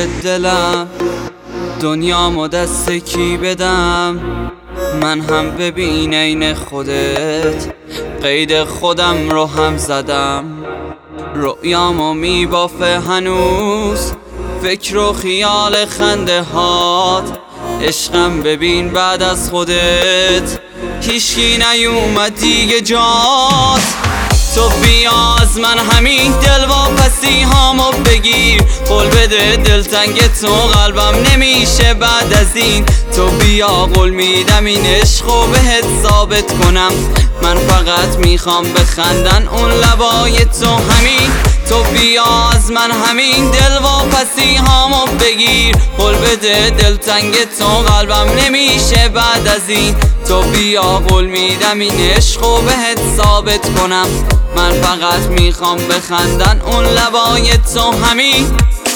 دلم، دنیامو دست کی بدم؟ من هم ببین عین خودت، قید خودم رو هم زدم. رؤیامو میبافه هنوز فکر و خیال خنده هات. عشقم ببین بعد از خودت هیچکی نیومد دیگه جات. تو بیا از من همین دل واپسی هامو بگیر، قول بده دلتنگ تو قلبم نمیشه بعد از این. تو بیا قول میدم این عشقو بهت ثابت کنم. من فقط میخوام بخندن اون لبای تو همین. تو بیا از من همین دل واپسی هامو بگیر، قول بده دلتنگ تو قلبم نمیشه بعد از این. تو بیا قول میدم این عشقو بهت ثابت کنم. من فقط میخوام بخندن اون لبای تو همین.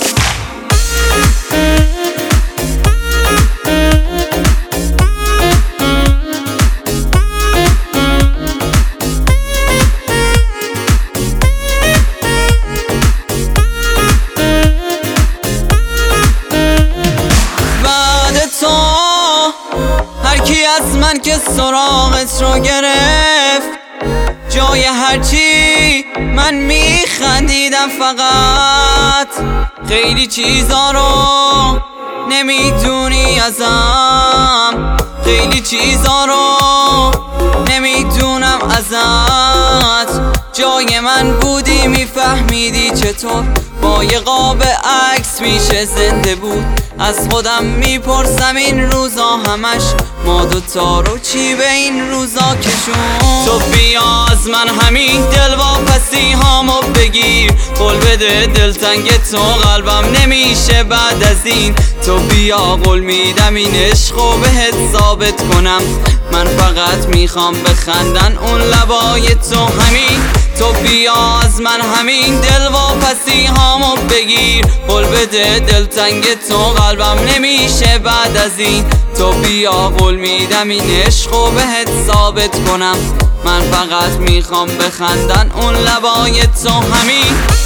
هرکی از من که سراغت رو گرفت، جای هرچی من میخندیدم فقط. خیلی چیزا رو نمیدونی ازم، خیلی چیزا رو نمیدونم ازت. جای من بودی میفهمیدی چطور با یه قاب عکس میشه زنده بود. از خودم میپرسم این روزا همش ما دوتا رو چی به این روزا کشون. تو بیا از من همین دل واپسی هامو بگیر، قول بده دلتنگ تو قلبم نمیشه بعد از این. تو بیا قول میدم این عشقو بهت ثابت کنم. من فقط میخوام بخندن اون لبای تو همین. تو بیا از من همین دل واپسی هامو بگیر، قول بده دلتنگ تو قلبم نمیشه بعد از این. تو بیا قول میدم این عشقو بهت ثابت کنم. من فقط میخوام بخندن اون لبای تو همین.